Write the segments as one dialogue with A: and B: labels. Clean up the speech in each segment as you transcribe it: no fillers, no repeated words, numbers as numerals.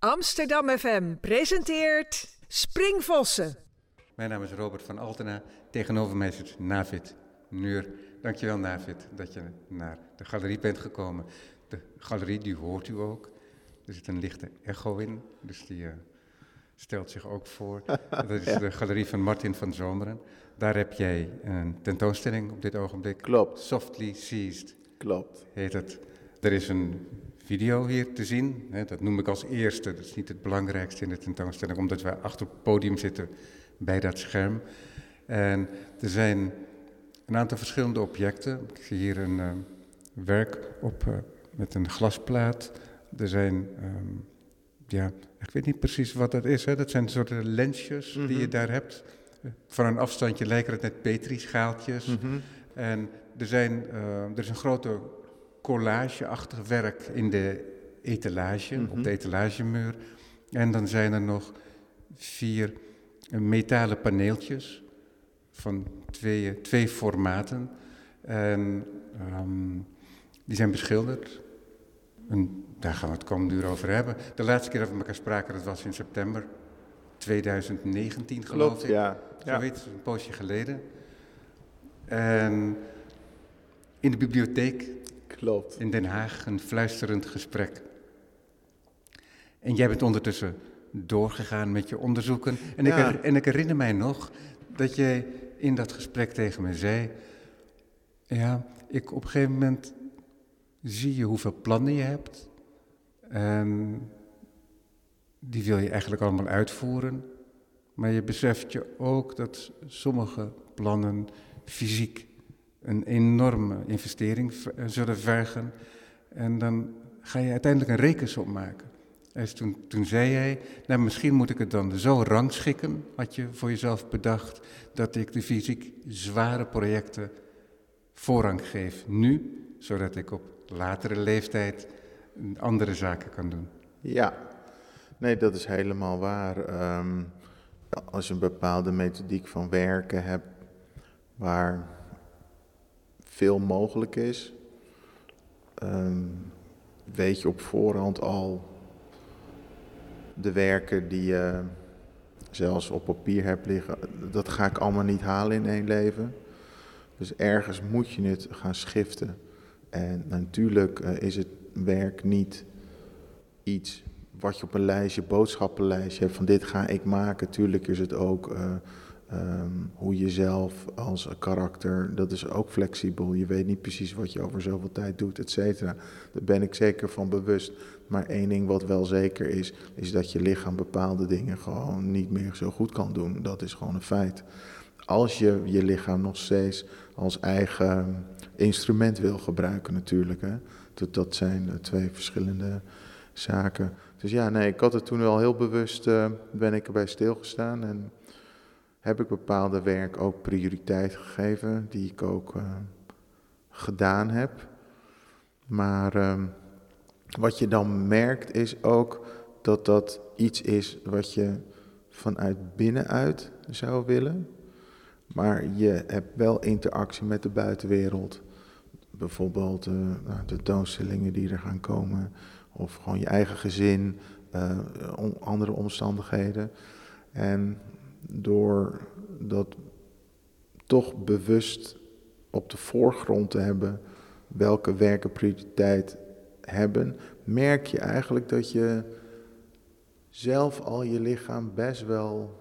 A: Amsterdam FM presenteert Springvossen.
B: Mijn naam is Robert van Altena. Tegenover mij zit Navid Nur. Dankjewel Navid dat je naar de galerie bent gekomen. De galerie, die hoort u ook. Er zit een lichte echo in, dus die stelt zich ook voor. Dat is de galerie van Martin van Zomeren. Daar heb jij een tentoonstelling op dit ogenblik.
C: Klopt.
B: Softly Seized.
C: Klopt.
B: Heet het. Er is een video hier te zien. Hè, dat noem ik als eerste. Dat is niet het belangrijkste in de tentoonstelling, omdat wij achter op het podium zitten bij dat scherm. En er zijn een aantal verschillende objecten. Ik zie hier een werk op met een glasplaat. Er zijn, ik weet niet precies wat dat is. Hè. Dat zijn soorten lensjes die je daar hebt. Van een afstandje lijken het net petrischaaltjes. En er is een grote collage-achtig werk in de etalage, op de etalagemuur. En dan zijn er nog 4 metalen paneeltjes van twee formaten. En die zijn beschilderd. En daar gaan we het komende uur over hebben. De laatste keer dat we elkaar spraken, dat was in september 2019, geloof ik.
C: Klopt, ja.
B: Zoiets, een poosje geleden. En in de bibliotheek.
C: Klopt.
B: In Den Haag, een fluisterend gesprek. En jij bent ondertussen doorgegaan met je onderzoeken. En ik herinner mij nog dat jij in dat gesprek tegen me zei... Ja, op een gegeven moment zie je hoeveel plannen je hebt. En die wil je eigenlijk allemaal uitvoeren. Maar je beseft je ook dat sommige plannen fysiek een enorme investering zullen vergen. En dan ga je uiteindelijk een rekensom maken. Dus toen zei jij, nou misschien moet ik het dan zo rangschikken, had je voor jezelf bedacht, dat ik de fysiek zware projecten voorrang geef nu, zodat ik op latere leeftijd andere zaken kan doen.
C: Ja, nee, dat is helemaal waar. Als je een bepaalde methodiek van werken hebt, waar veel mogelijk is, weet je op voorhand al de werken die je zelfs op papier hebt liggen, dat ga ik allemaal niet halen in 1 leven. Dus ergens moet je het gaan schiften. En natuurlijk is het werk niet iets wat je op een lijstje, boodschappenlijstje hebt van dit ga ik maken. Tuurlijk is het ook hoe je zelf als karakter, dat is ook flexibel. Je weet niet precies wat je over zoveel tijd doet, et cetera. Daar ben ik zeker van bewust. Maar 1 ding wat wel zeker is dat je lichaam bepaalde dingen gewoon niet meer zo goed kan doen. Dat is gewoon een feit. Als je je lichaam nog steeds als eigen instrument wil gebruiken natuurlijk. Hè. Dat zijn 2 verschillende zaken. Dus ja, nee, ik had het toen wel heel bewust, ben ik erbij stilgestaan. En heb ik bepaalde werk ook prioriteit gegeven, die ik ook gedaan heb. Maar wat je dan merkt is ook dat dat iets is wat je vanuit binnenuit zou willen. Maar je hebt wel interactie met de buitenwereld. Bijvoorbeeld de tentoonstellingen die er gaan komen. Of gewoon je eigen gezin, andere omstandigheden. En door dat toch bewust op de voorgrond te hebben welke werken prioriteit hebben, merk je eigenlijk dat je zelf al je lichaam best wel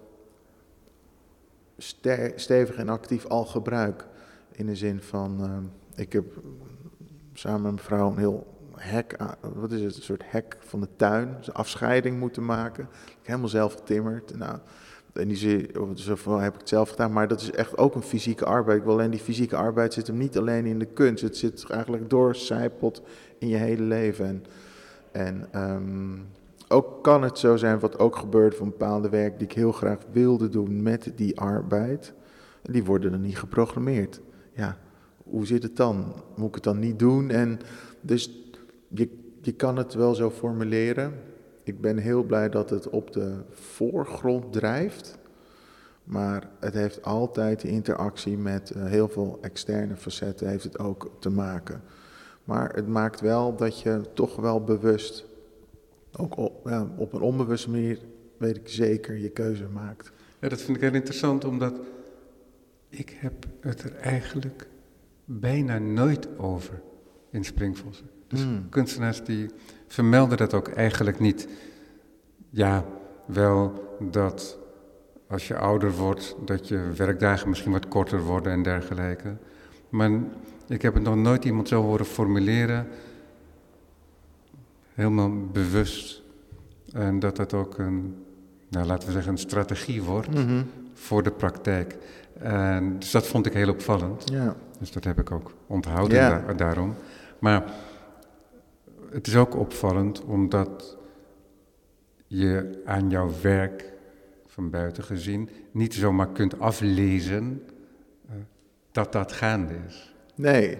C: stevig en actief al gebruikt. In de zin van, ik heb samen met mijn vrouw een heel hek, een soort hek van de tuin, dus een afscheiding moeten maken. Ik heb helemaal zelf getimmerd. Nou, in die zin heb ik het zelf gedaan, maar dat is echt ook een fysieke arbeid. Alleen die fysieke arbeid zit hem niet alleen in de kunst. Het zit eigenlijk doorcijpeld in je hele leven. En ook kan het zo zijn, wat ook gebeurt van bepaalde werk die ik heel graag wilde doen met die arbeid. En die worden dan niet geprogrammeerd. Ja, hoe zit het dan? Moet ik het dan niet doen? En dus je kan het wel zo formuleren. Ik ben heel blij dat het op de voorgrond drijft. Maar het heeft altijd de interactie met heel veel externe facetten heeft het ook te maken. Maar het maakt wel dat je toch wel bewust ook op een onbewuste manier, weet ik zeker, je keuze maakt.
B: Ja, dat vind ik heel interessant, omdat ik heb het er eigenlijk bijna nooit over in Springvossen. Dus kunstenaars die vermelden dat ook eigenlijk niet. Ja, wel dat als je ouder wordt, dat je werkdagen misschien wat korter worden en dergelijke. Maar ik heb het nog nooit iemand zo horen formuleren, helemaal bewust. En dat dat ook laten we zeggen, een strategie wordt voor de praktijk. En dus dat vond ik heel opvallend.
C: Ja.
B: Dus dat heb ik ook onthouden daarom. Maar het is ook opvallend omdat je aan jouw werk van buiten gezien niet zomaar kunt aflezen dat dat gaande is.
C: Nee,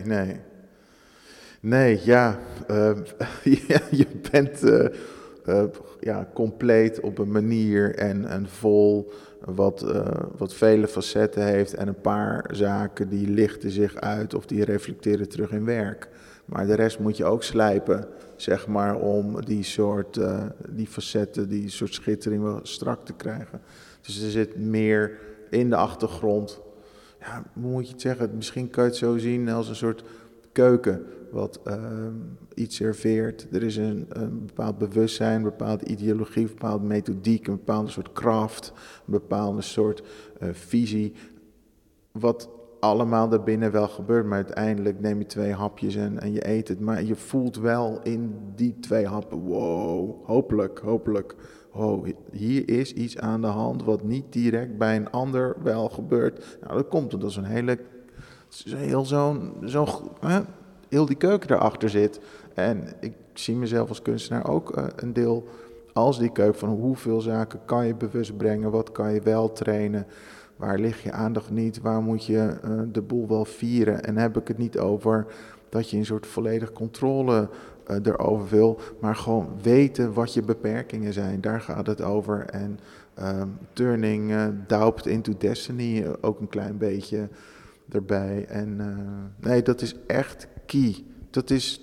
C: ja. Je bent compleet op een manier en vol wat vele facetten heeft en een paar zaken die lichten zich uit of die reflecteren terug in werk. Maar de rest moet je ook slijpen, zeg maar, om die facetten, die soort schittering wel strak te krijgen. Dus er zit meer in de achtergrond. Ja, hoe moet je het zeggen? Misschien kan je het zo zien als een soort keuken wat iets serveert. Er is een bepaald bewustzijn, een bepaalde ideologie, een bepaalde methodiek, een bepaalde soort craft, een bepaalde soort visie. Wat allemaal daarbinnen wel gebeurt, maar uiteindelijk neem je 2 hapjes en je eet het. Maar je voelt wel in die 2 happen, wow, hopelijk. Oh, hier is iets aan de hand wat niet direct bij een ander wel gebeurt. Nou, dat komt omdat heel die keuken daarachter zit. En ik zie mezelf als kunstenaar ook een deel als die keuken van hoeveel zaken kan je bewust brengen, wat kan je wel trainen, waar ligt je aandacht niet, waar moet je de boel wel vieren. En heb ik het niet over dat je een soort volledige controle erover wil, maar gewoon weten wat je beperkingen zijn. Daar gaat het over. En turning Doubt into Destiny ook een klein beetje erbij. En nee, dat is echt key. Dat is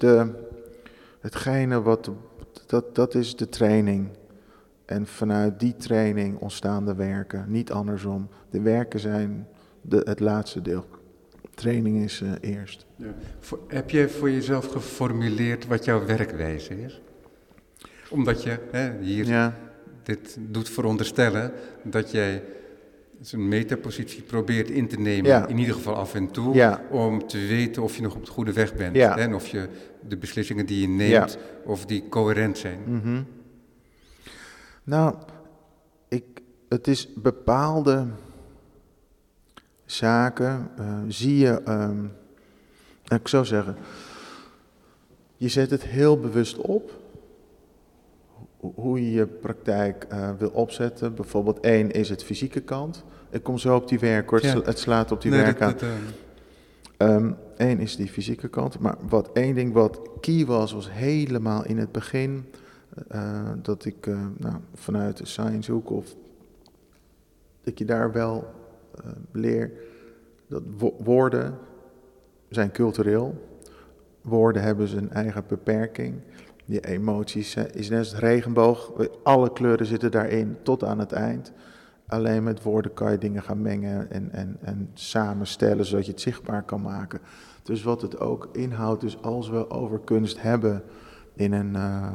C: dat is de training. En vanuit die training ontstaan de werken, niet andersom. De werken zijn het laatste deel. Training is eerst.
B: Ja. Heb je voor jezelf geformuleerd wat jouw werkwijze is? Omdat je hier dit doet veronderstellen dat jij een metapositie probeert in te nemen, in ieder geval af en toe, om te weten of je nog op de goede weg bent.
C: Ja.
B: En of je de beslissingen die je neemt, of die coherent zijn.
C: Mm-hmm. Nou, het is bepaalde zaken, zie je, ik zou zeggen, je zet het heel bewust op, hoe je je praktijk wil opzetten. Bijvoorbeeld 1 is het fysieke kant. Ik kom zo op die werk hoor, het slaat op die werk aan. 1 is die fysieke kant, maar één ding wat key was helemaal in het begin, dat ik vanuit de science hoek of dat je daar wel leer dat woorden zijn cultureel. Woorden hebben zijn eigen beperking. Die emoties is net als het regenboog. Alle kleuren zitten daarin tot aan het eind. Alleen met woorden kan je dingen gaan mengen en samenstellen zodat je het zichtbaar kan maken. Dus wat het ook inhoudt, dus als we over kunst hebben in een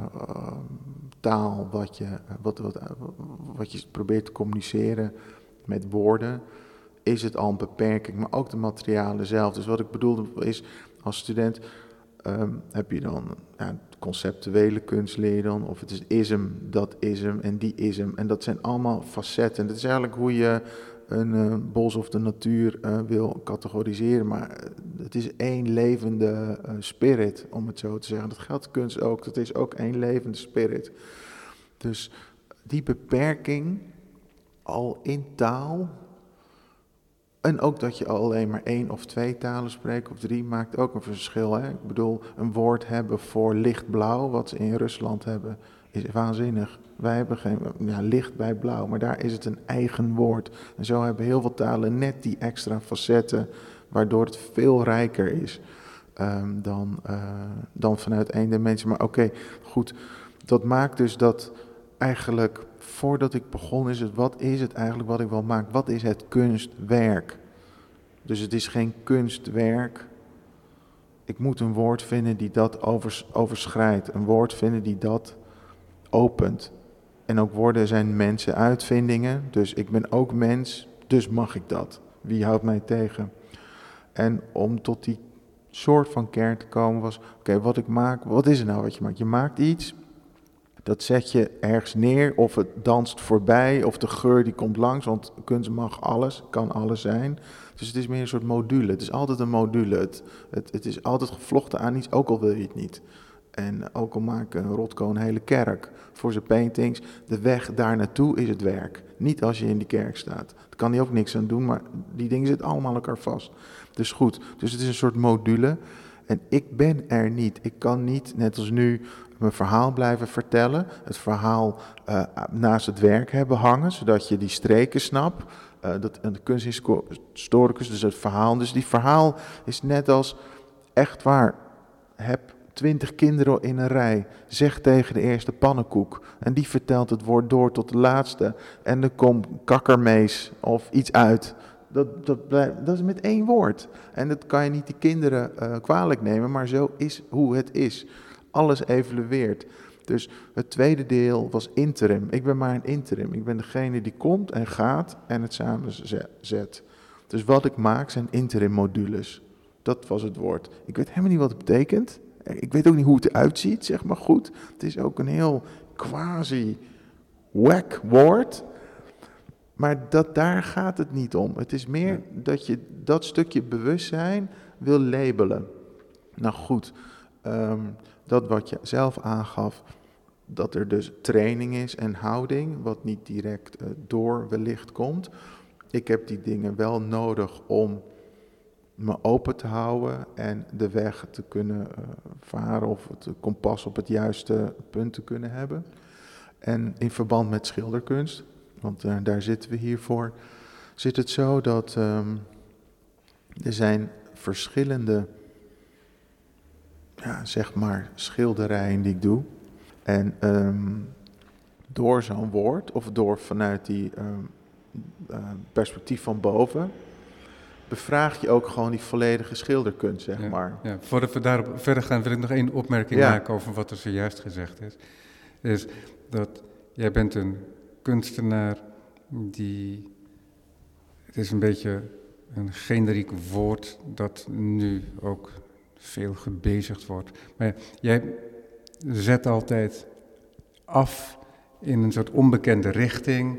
C: taal wat je probeert te communiceren met woorden, is het al een beperking, maar ook de materialen zelf. Dus wat ik bedoelde is, als student heb je dan conceptuele kunst leer je dan, of het is ism, dat ism en die ism. En dat zijn allemaal facetten. Dat is eigenlijk hoe je een bos of de natuur wil categoriseren, maar het is één levende spirit, om het zo te zeggen. Dat geldt kunst ook, dat is ook één levende spirit. Dus die beperking al in taal, en ook dat je alleen maar 1 of 2 talen spreekt of 3 maakt ook een verschil. Hè? Ik bedoel, een woord hebben voor lichtblauw, wat ze in Rusland hebben, is waanzinnig. Wij hebben geen licht bij blauw, maar daar is het een eigen woord. En zo hebben heel veel talen net die extra facetten, waardoor het veel rijker is dan vanuit 1 dimensie. Maar oké, goed, Dat maakt dus dat eigenlijk, voordat ik begon, wat is het eigenlijk wat ik wil maken? Wat is het kunstwerk? Dus het is geen kunstwerk. Ik moet een woord vinden die dat overschrijdt. Een woord vinden die dat opent. En ook woorden zijn mensen uitvindingen. Dus ik ben ook mens, dus mag ik dat. Wie houdt mij tegen? En om tot die soort van kern te komen was, oké, wat ik maak, wat is het nou wat je maakt? Je maakt iets, dat zet je ergens neer, of het danst voorbij, of de geur die komt langs, want kunst mag alles, kan alles zijn. Dus het is meer een soort module. Het is altijd een module. Het is altijd gevlochten aan iets, ook al wil je het niet. En ook al maakt een Rothko een hele kerk voor zijn paintings, de weg daar naartoe is het werk. Niet als je in die kerk staat. Daar kan hij ook niks aan doen, maar die dingen zitten allemaal aan elkaar vast. Dus goed, dus het is een soort module. En ik ben er niet. Ik kan niet, net als nu, mijn verhaal blijven vertellen. Het verhaal naast het werk hebben hangen, zodat je die streken snapt. De kunsthistoricus, dus het verhaal. Dus die verhaal is net als, echt waar, heb 20 kinderen in een rij. Zeg tegen de eerste pannenkoek. En die vertelt het woord door tot de laatste. En er komt kakkermees of iets uit. Dat is met 1 woord. En dat kan je niet die kinderen kwalijk nemen, maar zo is hoe het is. Alles evolueert. Dus het tweede deel was interim. Ik ben maar een interim. Ik ben degene die komt en gaat en het samen zet. Dus wat ik maak zijn interim modules. Dat was het woord. Ik weet helemaal niet wat het betekent. Ik weet ook niet hoe het eruit ziet, zeg maar goed. Het is ook een heel quasi-wack woord. Maar daar gaat het niet om. Het is meer dat je dat stukje bewustzijn wil labelen. Nou goed, dat wat je zelf aangaf, dat er dus training is en houding, wat niet direct door wellicht komt. Ik heb die dingen wel nodig om me open te houden en de weg te kunnen varen of het kompas op het juiste punt te kunnen hebben. En in verband met schilderkunst, want daar zitten we hier voor, zit het zo dat er zijn verschillende, zeg maar, schilderijen die ik doe. En door zo'n woord, of door vanuit die perspectief van boven, bevraag je ook gewoon die volledige schilderkunst, zeg maar.
B: Ja, voordat we daarop verder gaan, wil ik nog 1 opmerking maken over wat er zojuist gezegd is. Is dat jij bent een kunstenaar die, het is een beetje een generiek woord dat nu ook veel gebezigd wordt. Maar jij zet altijd af in een soort onbekende richting.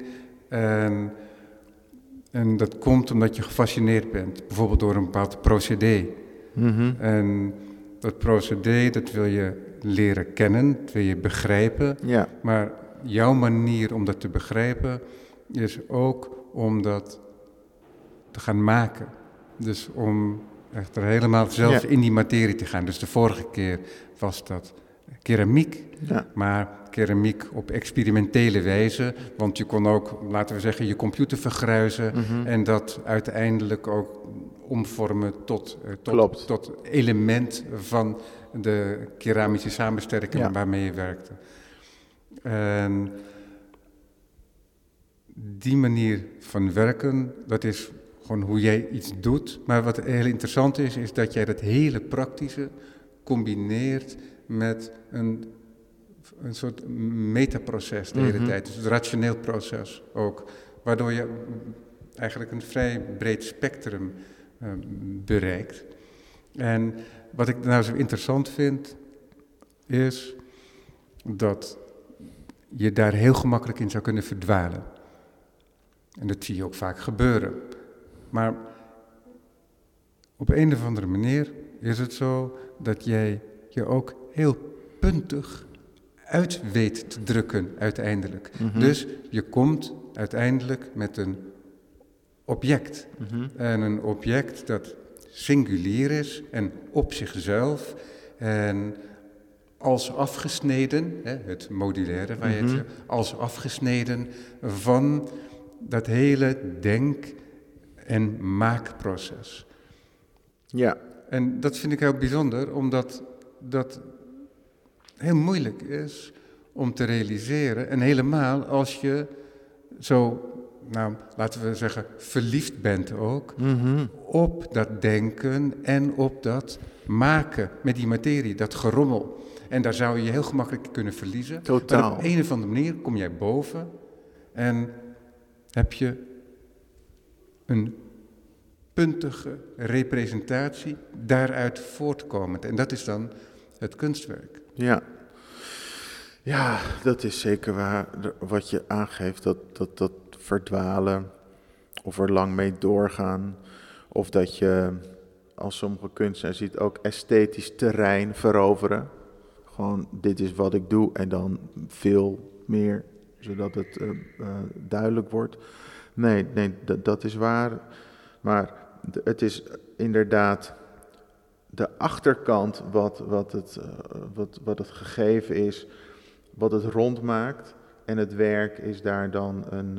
B: En dat komt omdat je gefascineerd bent, bijvoorbeeld door een bepaald procedé. Mm-hmm. En dat procedé, dat wil je leren kennen, dat wil je begrijpen. Ja. Maar jouw manier om dat te begrijpen is ook om dat te gaan maken. Dus om echt er helemaal zelf in die materie te gaan. Dus de vorige keer was dat keramiek, maar keramiek op experimentele wijze. Want je kon ook, laten we zeggen, je computer vergruizen en dat uiteindelijk ook omvormen tot element van de keramische samenstelling waarmee je werkte. En die manier van werken, dat is gewoon hoe jij iets doet. Maar wat heel interessant is dat jij dat hele praktische combineert met een soort metaproces de hele tijd. Dus een rationeel proces ook. Waardoor je eigenlijk een vrij breed spectrum bereikt. En wat ik nou zo interessant vind, is dat je daar heel gemakkelijk in zou kunnen verdwalen. En dat zie je ook vaak gebeuren. Maar op een of andere manier is het zo dat jij je ook heel puntig uit weet te drukken uiteindelijk. Dus je komt uiteindelijk met een object. En een object dat singulier is en op zichzelf en als afgesneden, het modulaire waar je het zegt, als afgesneden van dat hele denk- en maakproces. Ja. En dat vind ik heel bijzonder, omdat dat heel moeilijk is om te realiseren. En helemaal als je zo, laten we zeggen, verliefd bent ook op dat denken en op dat maken met die materie, dat gerommel. En daar zou je je heel gemakkelijk kunnen verliezen.
C: Totaal.
B: Maar op een of andere manier kom jij boven en heb je een puntige representatie daaruit voortkomend. En dat is dan het kunstwerk.
C: Ja, dat is zeker waar. Wat je aangeeft, dat verdwalen of er lang mee doorgaan. Of dat je, als sommige kunstenaars ziet, ook esthetisch terrein veroveren. Gewoon, dit is wat ik doe en dan veel meer, zodat het duidelijk wordt. Nee, dat is waar. Maar het is inderdaad de achterkant wat het gegeven is, wat het rondmaakt. En het werk is daar dan een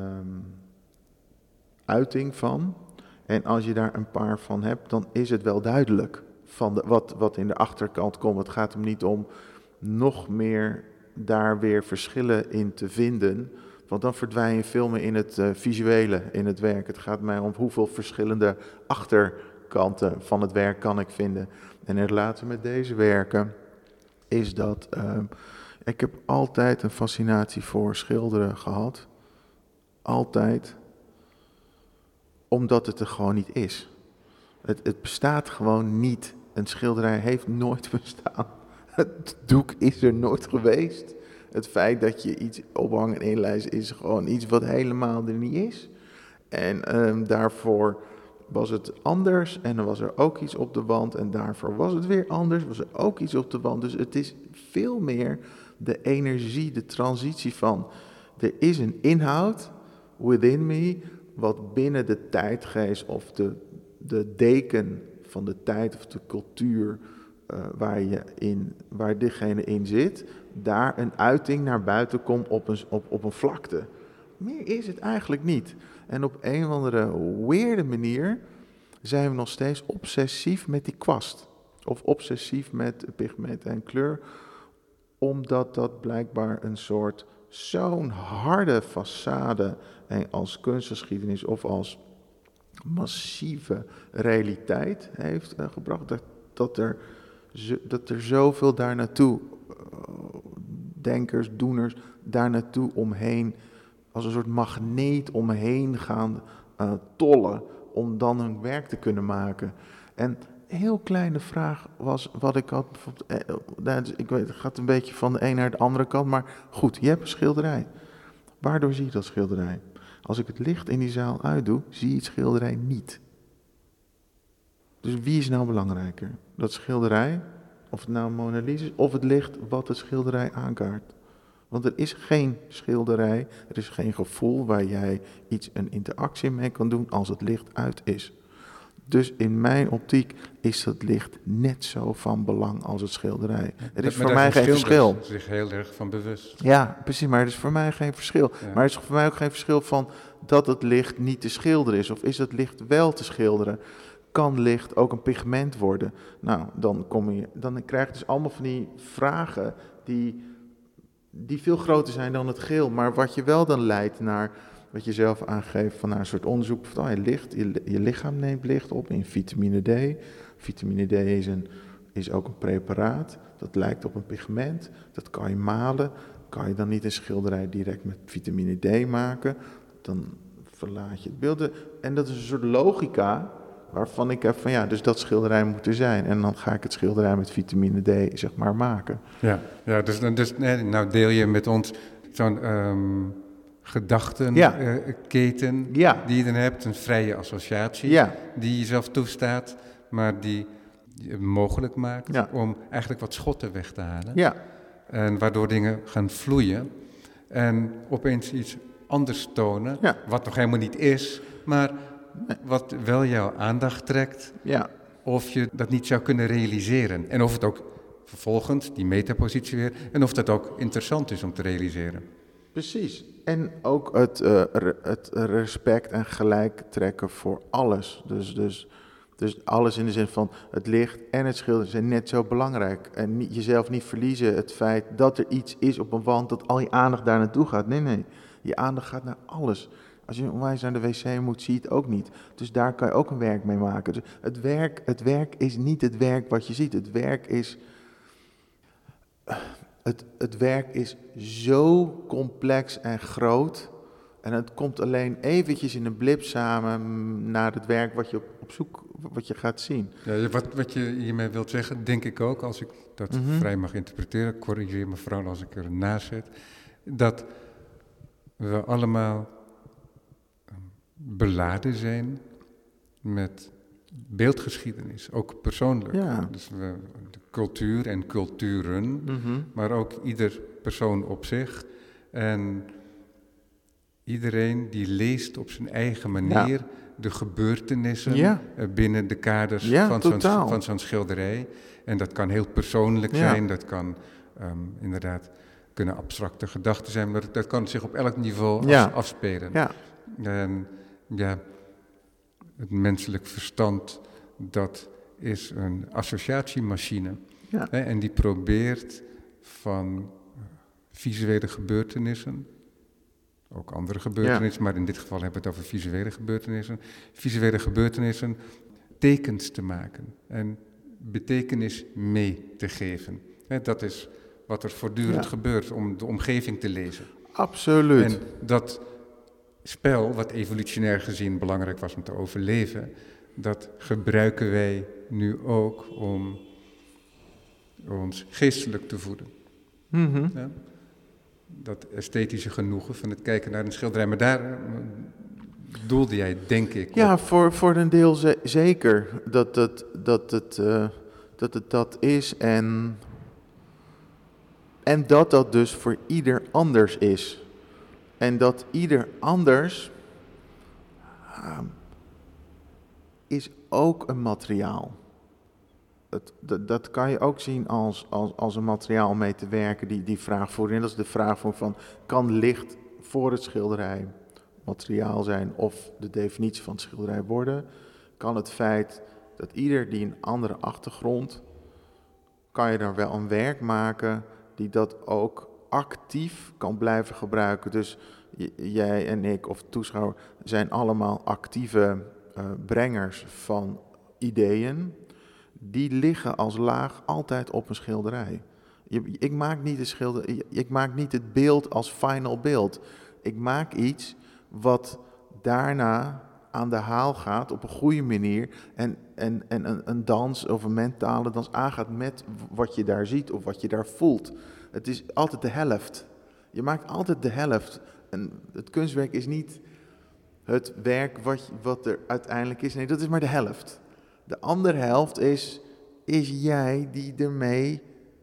C: uiting van. En als je daar een paar van hebt, dan is het wel duidelijk van wat in de achterkant komt. Het gaat hem niet om nog meer daar weer verschillen in te vinden. Want dan verdwijn je veel meer in het visuele, in het werk. Het gaat mij om hoeveel verschillende achterkanten van het werk kan ik vinden. En in relatie met deze werken is dat... ik heb altijd een fascinatie voor schilderen gehad. Altijd. Omdat het er gewoon niet is. Het bestaat gewoon niet. Een schilderij heeft nooit bestaan. Het doek is er nooit geweest. Het feit dat je iets ophangt en inlijst is gewoon iets wat helemaal er niet is. En daarvoor was het anders en dan was er ook iets op de wand. En daarvoor was het weer anders, was er ook iets op de wand. Dus het is veel meer de energie, de transitie van... Er is een inhoud within me wat binnen de tijdgeest of de deken van de tijd of de cultuur... waar diegene in zit, daar een uiting naar buiten komt op een vlakte. Meer is het eigenlijk niet. En op een of andere weirde manier zijn we nog steeds obsessief met die kwast. Of obsessief met pigment en kleur, omdat dat blijkbaar een soort zo'n harde façade als kunstgeschiedenis of als massieve realiteit heeft gebracht, dat er zoveel daar naartoe, denkers, doeners, daar naartoe omheen, als een soort magneet omheen gaan tollen, om dan hun werk te kunnen maken. En een heel kleine vraag was wat ik had, ik weet, het gaat een beetje van de een naar de andere kant, maar goed, je hebt een schilderij. Waardoor zie je dat schilderij? Als ik het licht in die zaal uitdoe, zie je het schilderij niet. Dus wie is nou belangrijker? Dat schilderij, of het nou Mona Lisa is, of het licht wat het schilderij aankaart? Want er is geen schilderij, er is geen gevoel waar jij een interactie mee kan doen als het licht uit is. Dus in mijn optiek is dat licht net zo van belang als het schilderij. Er is voor mij geen verschil.
B: Er zich heel erg van bewust.
C: Ja, precies, maar er is voor mij geen verschil. Ja. Maar er is voor mij ook geen verschil van dat het licht niet te schilderen is. Of is het licht wel te schilderen? Kan licht ook een pigment worden? Nou, dan krijg je dus allemaal van die vragen die veel groter zijn dan het geel. Maar wat je wel dan leidt naar, wat je zelf aangeeft, van naar een soort onderzoek van je lichaam neemt licht op in vitamine D. Vitamine D is ook een preparaat. Dat lijkt op een pigment. Dat kan je malen. Kan je dan niet een schilderij direct met vitamine D maken? Dan verlaat je het beeld. En dat is een soort logica waarvan ik heb van dus dat schilderij moet er zijn. En dan ga ik het schilderij met vitamine D zeg maar maken.
B: Ja, dus nou deel je met ons zo'n gedachtenketen die je dan hebt. Een vrije associatie die je zelf toestaat, maar die je mogelijk maakt om eigenlijk wat schotten weg te halen.
C: Ja.
B: En waardoor dingen gaan vloeien en opeens iets anders tonen, wat nog helemaal niet is, maar wat wel jouw aandacht trekt, of je dat niet zou kunnen realiseren. En of het ook vervolgens, die metapositie weer, en of dat ook interessant is om te realiseren.
C: Precies. En ook het respect en gelijk trekken voor alles. Dus Dus alles in de zin van het licht en het schilderen zijn net zo belangrijk. En jezelf niet verliezen, het feit dat er iets is op een wand, dat al je aandacht daar naartoe gaat. Nee, je aandacht gaat naar alles. Als je onwijs naar de wc moet, zie je het ook niet. Dus daar kan je ook een werk mee maken. Dus het werk is niet het werk wat je ziet. Het werk is zo complex en groot. En het komt alleen eventjes in een blip samen naar het werk wat je op zoek, wat je gaat zien.
B: Ja, wat je hiermee wilt zeggen, denk ik ook, als ik dat vrij mag interpreteren, corrigeer me vooral als ik ernaast zit, dat we allemaal beladen zijn met beeldgeschiedenis, ook persoonlijk.
C: Ja.
B: Dus de cultuur en culturen, maar ook ieder persoon op zich. En iedereen die leest op zijn eigen manier de gebeurtenissen binnen de kaders van zo'n schilderij. En dat kan heel persoonlijk zijn, dat kan kunnen abstracte gedachten zijn, maar dat kan zich op elk niveau afspelen.
C: Ja.
B: En het menselijk verstand, dat is een associatiemachine. Ja. En die probeert van visuele gebeurtenissen, ook andere gebeurtenissen, maar in dit geval hebben we het over visuele gebeurtenissen, tekens te maken en betekenis mee te geven. Dat is wat er voortdurend gebeurt om de omgeving te lezen.
C: Absoluut.
B: En dat spel, wat evolutionair gezien belangrijk was om te overleven, dat gebruiken wij nu ook om ons geestelijk te voeden. Ja? Dat esthetische genoegen van het kijken naar een schilderij. Maar daar doelde jij, denk ik.
C: Ja, voor een deel zeker dat het dat is en dat dus voor ieder anders is. En dat ieder anders is ook een materiaal. Dat kan je ook zien als een materiaal om mee te werken, die vraag voorin. Dat is de vraag van, kan licht voor het schilderij materiaal zijn of de definitie van het schilderij worden? Kan het feit dat ieder die een andere achtergrond, kan je dan wel een werk maken die dat ook actief kan blijven gebruiken. Dus jij en ik of toeschouwer zijn allemaal actieve brengers van ideeën. Die liggen als laag altijd op een schilderij. Ik maak niet het beeld als final beeld. Ik maak iets wat daarna aan de haal gaat op een goede manier en een dans of een mentale dans aangaat met wat je daar ziet of wat je daar voelt. Het is altijd de helft. Je maakt altijd de helft. En het kunstwerk is niet het werk wat er uiteindelijk is. Nee, dat is maar de helft. De andere helft is jij die ermee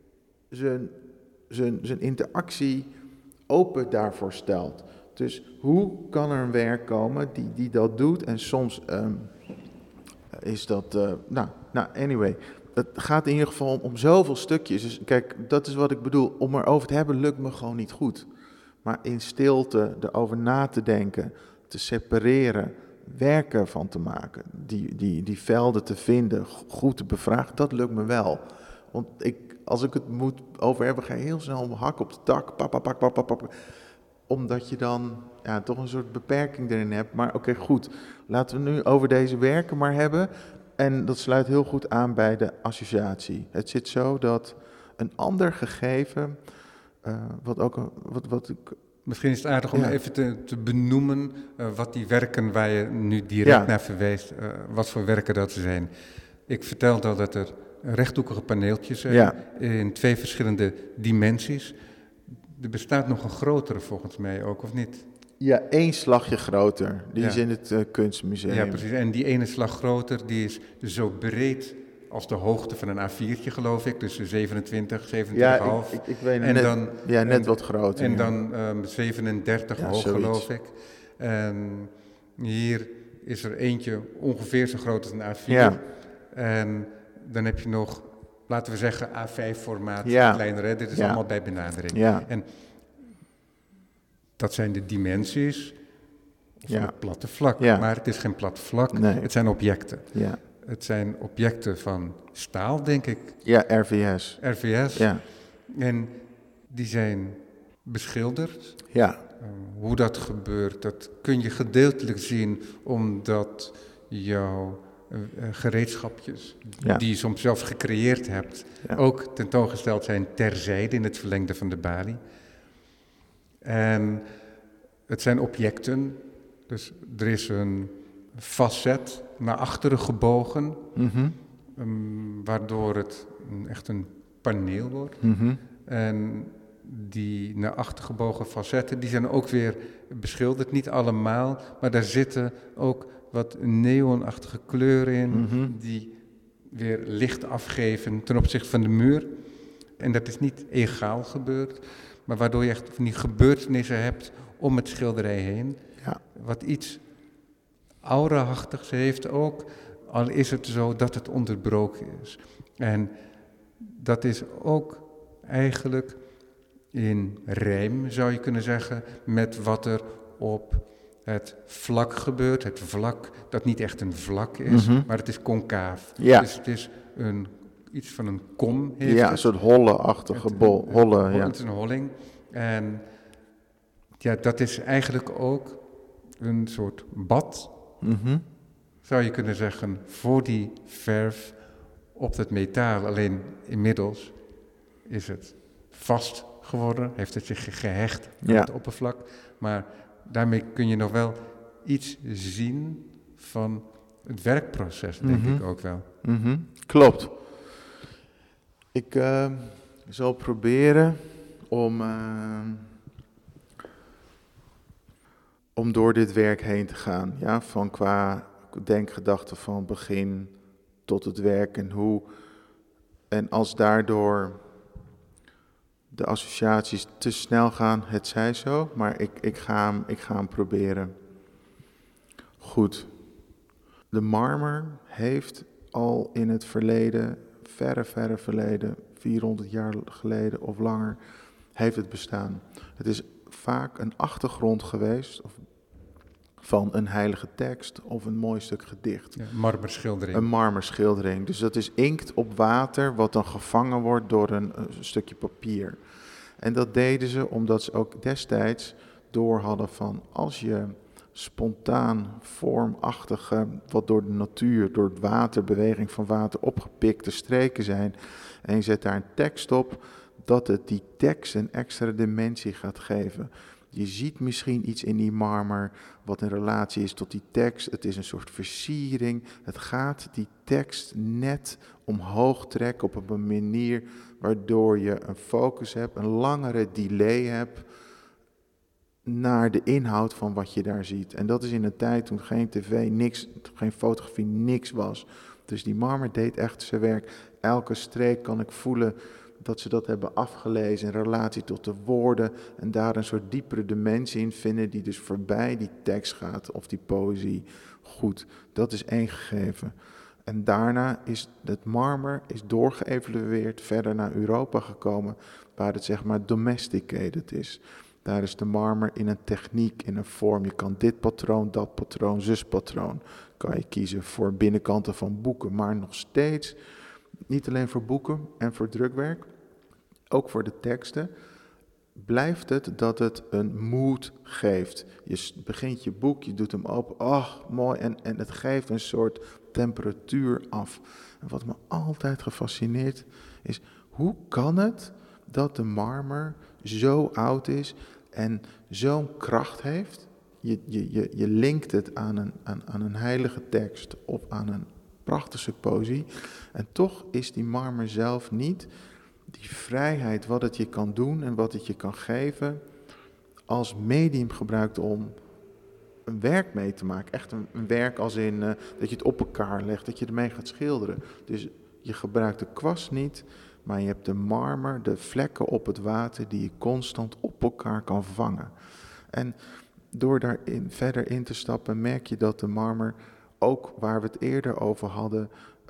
C: zijn interactie open daarvoor stelt. Dus hoe kan er een werk komen die dat doet? En soms is dat... anyway. Het gaat in ieder geval om zoveel stukjes. Dus kijk, dat is wat ik bedoel. Om erover te hebben lukt me gewoon niet goed. Maar in stilte erover na te denken, te separeren, werken van te maken, die velden te vinden, goed te bevragen, dat lukt me wel. Want als ik het moet over hebben, ga je heel snel hak op de tak, pak. Omdat je dan toch een soort beperking erin hebt. Maar oké, goed, laten we nu over deze werken maar hebben. En dat sluit heel goed aan bij de associatie. Het zit zo dat een ander gegeven, wat ik...
B: Misschien is het aardig om even te benoemen wat die werken waar je nu direct naar verwijst, wat voor werken dat zijn. Ik vertelde al dat er rechthoekige paneeltjes zijn in 2 verschillende dimensies. Er bestaat nog een grotere volgens mij ook, of niet?
C: Ja, 1 slagje groter. Die is in het Kunstmuseum.
B: Ja, precies. En die ene slag groter, die is zo breed als de hoogte van een A4'tje, geloof ik. Dus 27,5.
C: Ja, ik weet het. Net wat groter.
B: En dan 37 hoog, zoiets. Geloof ik. En hier is er eentje ongeveer zo groot als een A4. Ja. En dan heb je nog, laten we zeggen, A5-formaat, kleiner. Hè? Dit is allemaal bij benadering. Ja. En dat zijn de dimensies van het platte vlak. Ja. Maar het is geen plat vlak, het zijn objecten. Ja. het zijn objecten van staal, denk ik.
C: Ja, RVS.
B: RVS.
C: Ja.
B: En die zijn beschilderd.
C: Ja.
B: Hoe dat gebeurt, dat kun je gedeeltelijk zien omdat jouw gereedschapjes, die je soms zelf gecreëerd hebt, ook tentoongesteld zijn terzijde in het verlengde van de balie. En het zijn objecten, dus er is een facet naar achteren gebogen, waardoor het echt een paneel wordt. En die naar achter gebogen facetten, die zijn ook weer beschilderd, niet allemaal, maar daar zitten ook wat neonachtige kleuren in, die weer licht afgeven ten opzichte van de muur. En dat is niet egaal gebeurd, maar waardoor je echt van die gebeurtenissen hebt om het schilderij heen.
C: Ja.
B: Wat iets aurachtigs heeft ook, al is het zo dat het onderbroken is. En dat is ook eigenlijk in rijm, zou je kunnen zeggen, met wat er op het vlak gebeurt. Het vlak dat niet echt een vlak is, maar het is concaaf.
C: Ja.
B: Dus het is iets van een kom. Heeft
C: Ja,
B: het.
C: een soort holle-achtige bol. Ja.
B: Het is een holling. En ja, dat is eigenlijk ook een soort bad, zou je kunnen zeggen, voor die verf op het metaal. Alleen inmiddels is het vast geworden, heeft het zich gehecht aan het oppervlak. Maar daarmee kun je nog wel iets zien van het werkproces, denk ik ook wel.
C: Klopt. Ik zal proberen om door dit werk heen te gaan. Ja? Van qua denkgedachten van begin tot het werk en hoe. En als daardoor de associaties te snel gaan, het zij zo. Maar ik ga hem proberen. Goed. De marmer heeft al in het verleden, verre verleden, 400 jaar geleden of langer, heeft het bestaan. Het is vaak een achtergrond geweest van een heilige tekst of een mooi stuk gedicht.
B: Ja, marmerschildering.
C: Een marmerschildering. Dus dat is inkt op water wat dan gevangen wordt door een stukje papier. En dat deden ze omdat ze ook destijds door hadden van als je spontaan, vormachtige, wat door de natuur, door het water, beweging van water opgepikte streken zijn en je zet daar een tekst op, dat het die tekst een extra dimensie gaat geven. Je ziet misschien iets in die marmer wat in relatie is tot die tekst. Het is een soort versiering. Het gaat die tekst net omhoog trekken op een manier waardoor je een focus hebt, een langere delay hebt naar de inhoud van wat je daar ziet. En dat is in een tijd toen geen tv, niks, geen fotografie, niks was. Dus die marmer deed echt zijn werk. Elke streek kan ik voelen dat ze dat hebben afgelezen in relatie tot de woorden en daar een soort diepere dimensie in vinden die dus voorbij die tekst gaat of die poëzie. Goed, dat is één gegeven. En daarna is het marmer doorgeëvalueerd, verder naar Europa gekomen, waar het zeg maar domesticated is. Daar is de marmer in een techniek, in een vorm. Je kan dit patroon, dat patroon, zuspatroon. Kan je kiezen voor binnenkanten van boeken. Maar nog steeds, niet alleen voor boeken en voor drukwerk, ook voor de teksten, blijft het dat het een mood geeft. Je begint je boek, je doet hem open, mooi, en het geeft een soort temperatuur af. En wat me altijd gefascineerd is, hoe kan het dat de marmer zo oud is en zo'n kracht heeft? Je linkt het aan een heilige tekst of aan een prachtige poëzie. En toch is die marmer zelf niet die vrijheid wat het je kan doen en wat het je kan geven als medium gebruikt om een werk mee te maken. Echt een werk als in dat je het op elkaar legt, dat je ermee gaat schilderen. Dus je gebruikt de kwast niet, maar je hebt de marmer, de vlekken op het water die je constant op elkaar kan vangen. En door daar verder in te stappen merk je dat de marmer, ook waar we het eerder over hadden,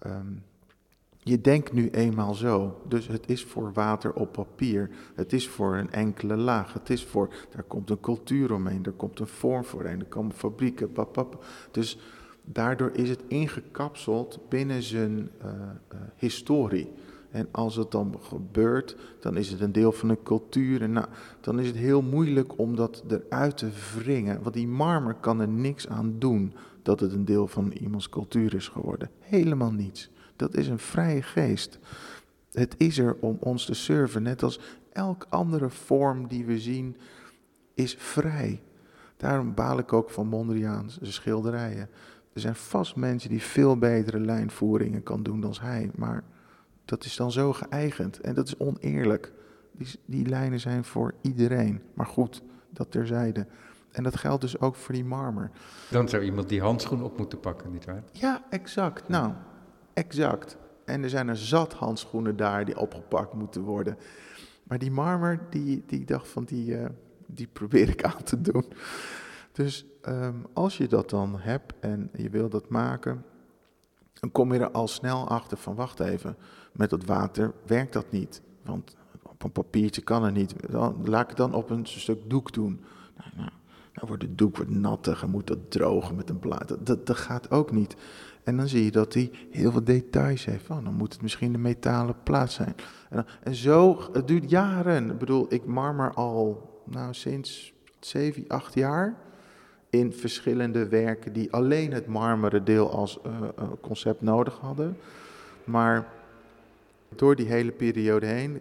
C: je denkt nu eenmaal zo. Dus het is voor water op papier. Het is voor een enkele laag. Het is voor, daar komt een cultuur omheen, er komt een vorm voorheen, er komen fabrieken, Dus Daardoor is het ingekapseld binnen zijn historie. En als het dan gebeurt, dan is het een deel van een cultuur. En dan is het heel moeilijk om dat eruit te wringen. Want die marmer kan er niks aan doen dat het een deel van iemands cultuur is geworden. Helemaal niets. Dat is een vrije geest. Het is er om ons te serven, net als elk andere vorm die we zien, is vrij. Daarom baal ik ook van Mondriaan's schilderijen. Er zijn vast mensen die veel betere lijnvoeringen kan doen dan hij, maar dat is dan zo geëigend en dat is oneerlijk. Die lijnen zijn voor iedereen, maar goed, dat terzijde. En dat geldt dus ook voor die marmer.
B: Dan zou iemand die handschoen op moeten pakken, nietwaar?
C: Ja, exact. Nou, exact. En er zijn er zat handschoenen daar die opgepakt moeten worden. Maar die marmer, die dacht van die probeer ik aan te doen. Dus als je dat dan hebt en je wil dat maken, dan kom je er al snel achter van wacht even, met dat water werkt dat niet. Want op een papiertje kan het niet. Laat ik het dan op een stuk doek doen. Dan wordt het doek nattig en moet dat drogen met een blaad. Dat gaat ook niet. En dan zie je dat hij heel veel details heeft. Dan moet het misschien een metalen plaat zijn. En zo, het duurt jaren. Ik bedoel, ik marmer al sinds 7, 8 jaar in verschillende werken die alleen het marmeren deel als concept nodig hadden. Maar door die hele periode heen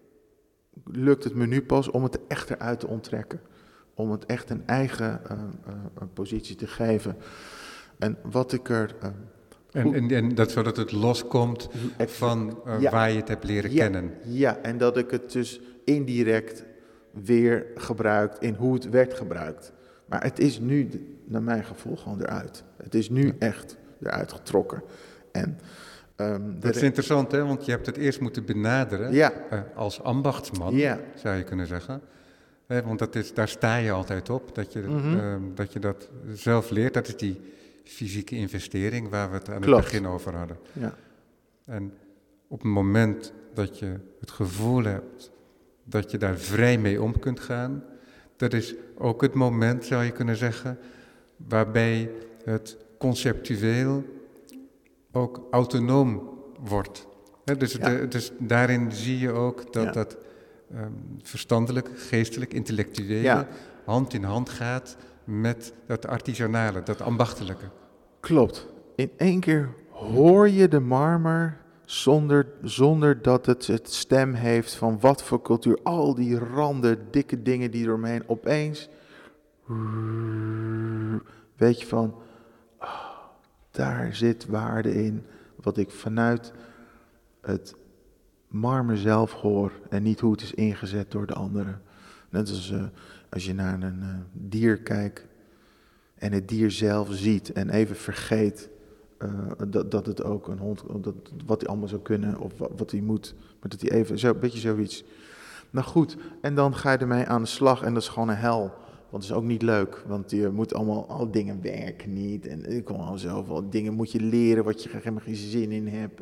C: lukt het me nu pas om het er echt eruit te onttrekken. Om het echt een eigen positie te geven. En wat ik er...
B: En dat zodat het loskomt van waar je het hebt leren kennen.
C: Ja, en dat ik het dus indirect weer gebruikt in hoe het werd gebruikt. Maar het is nu, naar mijn gevoel, gewoon eruit. Het is nu echt eruit getrokken. En,
B: dat is interessant, hè? Want je hebt het eerst moeten benaderen als ambachtsman, zou je kunnen zeggen. Want daar sta je altijd op, dat je dat zelf leert. Dat is die fysieke investering waar we het aan het begin over hadden.
C: Ja.
B: En op het moment dat je het gevoel hebt dat je daar vrij mee om kunt gaan, dat is ook het moment, zou je kunnen zeggen, waarbij het conceptueel ook autonoom wordt. Dus daarin zie je ook dat verstandelijk, geestelijk, intellectuele hand in hand gaat met dat artisanale, dat ambachtelijke.
C: Klopt. In één keer hoor je de marmer zonder dat het stem heeft van wat voor cultuur. Al die randen, dikke dingen die eromheen opeens. Weet je van, daar zit waarde in wat ik vanuit het marmer zelf hoor en niet hoe het is ingezet door de anderen. Net als je naar een dier kijkt en het dier zelf ziet en even vergeet dat het ook een hond, wat hij allemaal zou kunnen of wat hij moet, maar dat hij even, een beetje zoiets. Nou goed, en dan ga je ermee aan de slag en dat is gewoon een hel. Want het is ook niet leuk, want je moet al dingen werken niet. En er komen al zoveel dingen moet je leren wat je helemaal geen zin in hebt.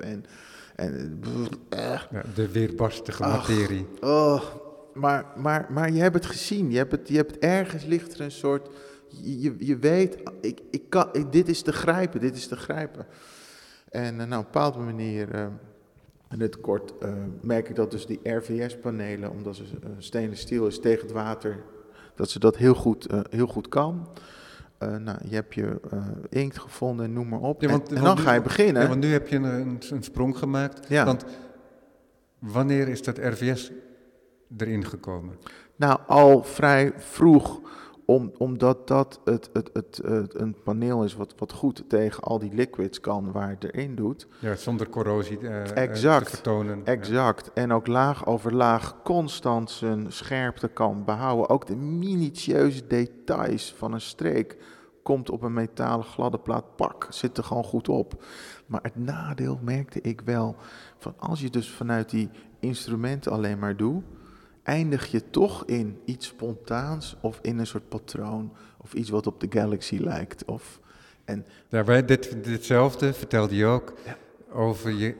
B: De weerbarstige materie.
C: Maar je hebt het gezien, je hebt ergens ligt er een soort, je weet, dit is te grijpen. En op een bepaalde manier, in het kort, merk ik dat dus die RVS-panelen, omdat ze stainless steel is tegen het water, dat ze dat heel goed kan. Je hebt je inkt gevonden en noem maar op. En dan ga je beginnen.
B: Ja, want nu heb je een sprong gemaakt. Ja. Want wanneer is dat RVS erin gekomen?
C: Nou, al vrij vroeg. Omdat dat een paneel is wat goed tegen al die liquids kan waar het erin doet.
B: Ja, zonder corrosie te vertonen.
C: Exact. Ja. En ook laag over laag constant zijn scherpte kan behouden. Ook de minutieuze details van een streek komt op een metalen gladde plaat, zit er gewoon goed op. Maar het nadeel merkte ik wel, van als je dus vanuit die instrumenten alleen maar doet, eindig je toch in iets spontaans of in een soort patroon of iets wat op de Galaxy lijkt.
B: Ditzelfde vertelde je ook over je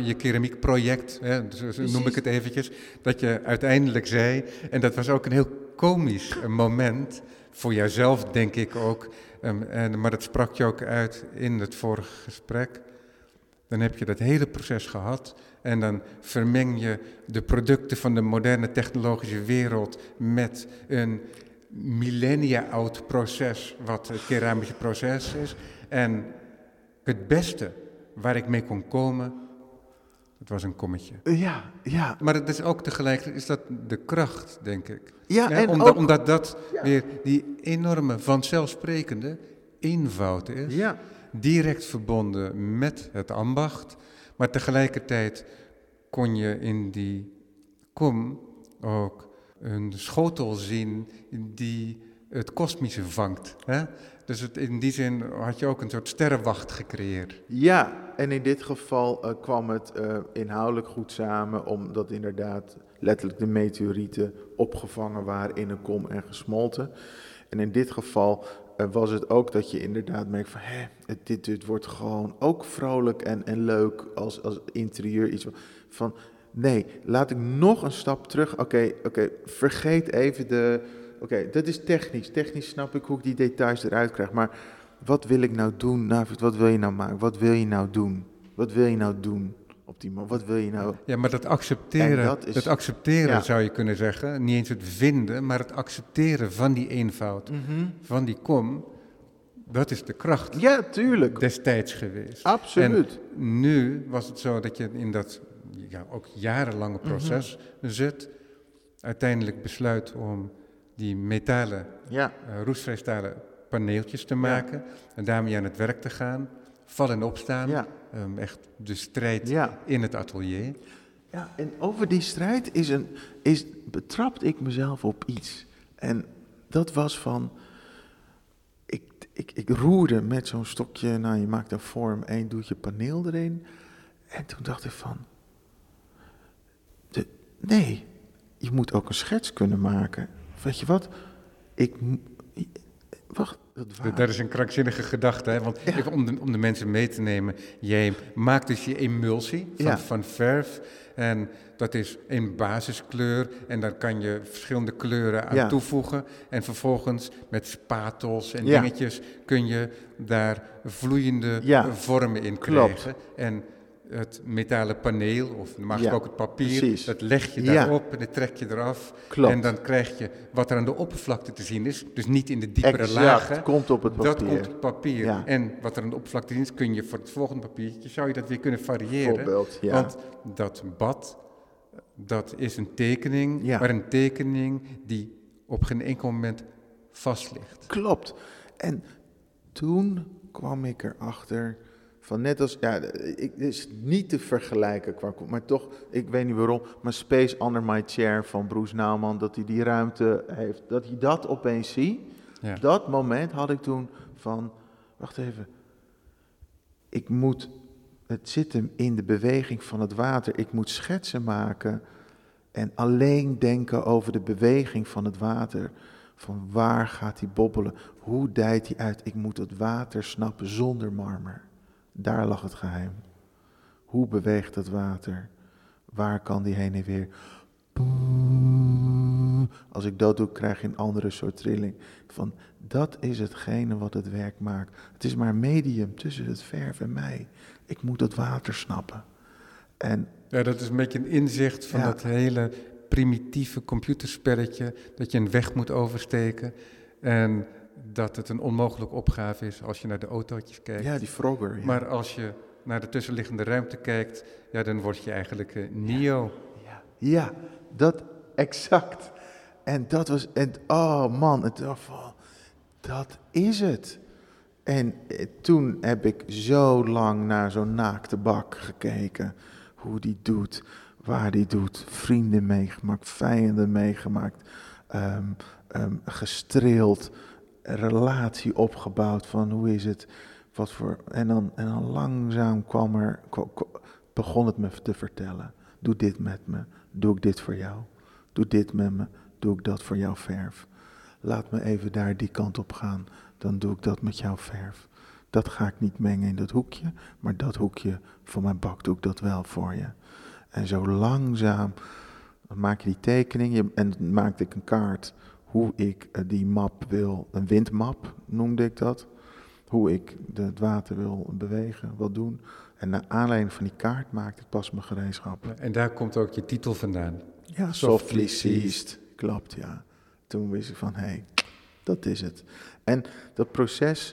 B: keramiekproject, dus noem ik het eventjes, dat je uiteindelijk zei, en dat was ook een heel komisch moment, voor jouzelf denk ik ook, maar dat sprak je ook uit in het vorige gesprek. Dan heb je dat hele proces gehad en dan vermeng je de producten van de moderne technologische wereld met een millennia oud proces, wat het keramische proces is. En het beste waar ik mee kon komen, het was een kommetje.
C: Ja.
B: Maar het is ook tegelijkertijd is dat de kracht, denk ik.
C: Ja, en
B: Omdat dat weer die enorme vanzelfsprekende eenvoud is.
C: Ja.
B: Direct verbonden met het ambacht. Maar tegelijkertijd kon je in die kom ook een schotel zien die het kosmische vangt. Hè? Dus in die zin had je ook een soort sterrenwacht gecreëerd.
C: Ja, en in dit geval kwam het inhoudelijk goed samen, omdat inderdaad letterlijk de meteorieten opgevangen waren in een kom en gesmolten. En in dit geval was het ook dat je inderdaad merkt van, dit wordt gewoon ook vrolijk en leuk als interieur. Iets van, nee, laat ik nog een stap terug. Oké, vergeet even Oké, dat is technisch. Technisch snap ik hoe ik die details eruit krijg. Maar wat wil ik nou doen, Navid? Wat wil je nou maken? Wat wil je nou doen? Wat wil je nou doen op die moment? Wat wil je nou...
B: Ja, maar dat accepteren zou je kunnen zeggen. Niet eens het vinden, maar het accepteren van die eenvoud. Van die kom, dat is de kracht.
C: Ja, tuurlijk.
B: Destijds geweest.
C: Absoluut.
B: En nu was het zo dat je in dat ook jarenlange proces zit. Uiteindelijk besluit om die metalen, roestvrij stalen paneeltjes te maken. En daarmee aan het werk te gaan. Vallen en opstaan. Ja. Echt de strijd in het atelier.
C: Ja, en over die strijd betrapte ik mezelf op iets. En dat was van... Ik roerde met zo'n stokje, je maakt een vorm en doet je paneel erin. En toen dacht ik van... Nee, je moet ook een schets kunnen maken. Weet je wat? Wacht,
B: dat is een krankzinnige gedachte, hè? Want even om de mensen mee te nemen. Jij maakt dus je emulsie van verf. En dat is een basiskleur. En daar kan je verschillende kleuren aan toevoegen. En vervolgens met spatels en dingetjes kun je daar vloeiende vormen in krijgen. En het metalen paneel, of normaal gesproken het papier, dat leg je daarop en dat trek je eraf.
C: Klopt.
B: En dan krijg je wat er aan de oppervlakte te zien is, dus niet in de diepere lagen.
C: Komt op het papier.
B: Dat komt op het papier. Ja. En wat er aan de oppervlakte te zien is, kun je voor het volgende papiertje, zou je dat weer kunnen variëren.
C: Bijvoorbeeld,
B: Want dat bad, dat is een tekening, maar een tekening die op geen enkel moment vast ligt.
C: Klopt. En toen kwam ik erachter... Van net als, het is niet te vergelijken, maar toch, ik weet niet waarom, maar Space Under My Chair van Bruce Nauman, dat hij die ruimte heeft, dat hij dat opeens ziet. Ja. Dat moment had ik toen van, wacht even, het zit hem in de beweging van het water, ik moet schetsen maken en alleen denken over de beweging van het water. Van waar gaat hij bobbelen, hoe dijt hij uit, ik moet het water snappen zonder marmer. Daar lag het geheim. Hoe beweegt het water? Waar kan die heen en weer? Als ik dat doe, krijg je een andere soort trilling. Van, dat is hetgene wat het werk maakt. Het is maar een medium tussen het verf en mij. Ik moet het water snappen. En,
B: dat is een beetje een inzicht van dat hele primitieve computerspelletje. Dat je een weg moet oversteken. En dat het een onmogelijke opgave is als je naar de autootjes kijkt.
C: Ja, die Frogger. Ja.
B: Maar als je naar de tussenliggende ruimte kijkt, dan word je eigenlijk Neo.
C: Ja, dat exact. En dat was, dat is het. En toen heb ik zo lang naar zo'n naakte bak gekeken. Hoe die doet, waar die doet. Vrienden meegemaakt, vijanden meegemaakt. Gestreeld. Relatie opgebouwd van hoe is het, wat voor... En dan langzaam begon het me te vertellen. Doe dit met me, doe ik dit voor jou. Doe dit met me, doe ik dat voor jouw verf. Laat me even daar die kant op gaan, dan doe ik dat met jouw verf. Dat ga ik niet mengen in dat hoekje, maar dat hoekje van mijn bak doe ik dat wel voor je. En zo langzaam maak je die tekening en maakte ik een kaart hoe ik die map wil, een windmap noemde ik dat. Hoe ik het water wil bewegen, wil doen. En naar aanleiding van die kaart maakte ik pas mijn gereedschap.
B: En daar komt ook je titel vandaan.
C: Ja, Softly Seized. Klopt, ja. Toen wist ik van, hé, dat is het. En dat proces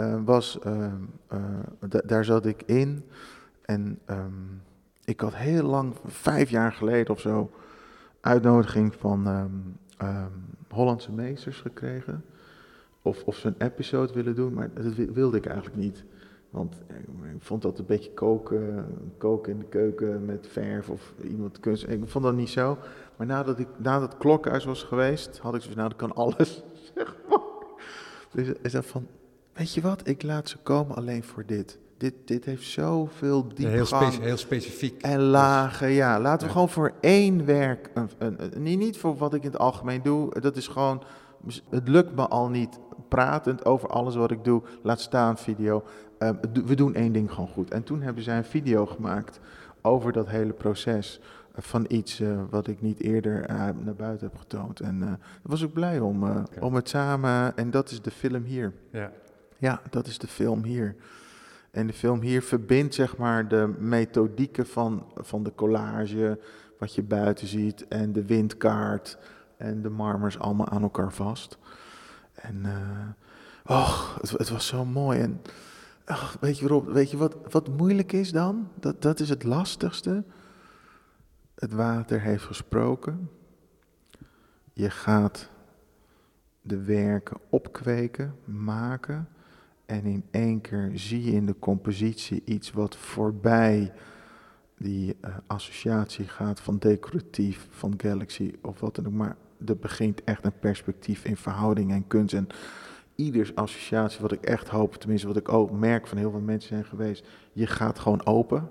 C: daar zat ik in. En ik had heel lang, 5 jaar geleden of zo, uitnodiging van Hollandse meesters gekregen. Of ze een episode willen doen, maar dat wilde ik eigenlijk niet. Want ik vond dat een beetje koken in de keuken met verf of iemand kunst. Ik vond dat niet zo. Maar nadat het klokhuis was geweest, had ik zoiets, nou, dat kan alles. Zeg maar. Dus is dat van, weet je wat, ik laat ze komen alleen voor dit. Dit heeft zoveel diepgang.
B: Heel specifiek.
C: En lagen, ja. Laten we gewoon voor één werk, niet voor wat ik in het algemeen doe. Dat is gewoon, het lukt me al niet pratend over alles wat ik doe. Laat staan video. We doen één ding gewoon goed. En toen hebben zij een video gemaakt over dat hele proces van iets wat ik niet eerder naar buiten heb getoond. En daar was ik blij om het samen, en dat is de film hier.
B: Ja.
C: Ja, dat is de film hier. En de film hier verbindt zeg maar de methodieken van de collage, wat je buiten ziet, en de windkaart en de marmers allemaal aan elkaar vast. En het was zo mooi. En weet je Rob, weet je wat moeilijk is dan? Dat is het lastigste. Het water heeft gesproken. Je gaat de werken opkweken, maken. En in één keer zie je in de compositie iets wat voorbij die associatie gaat van decoratief, van Galaxy of wat dan ook. Maar er begint echt een perspectief in verhouding en kunst. En ieders associatie, wat ik echt hoop, tenminste wat ik ook merk van heel veel mensen zijn geweest, je gaat gewoon open.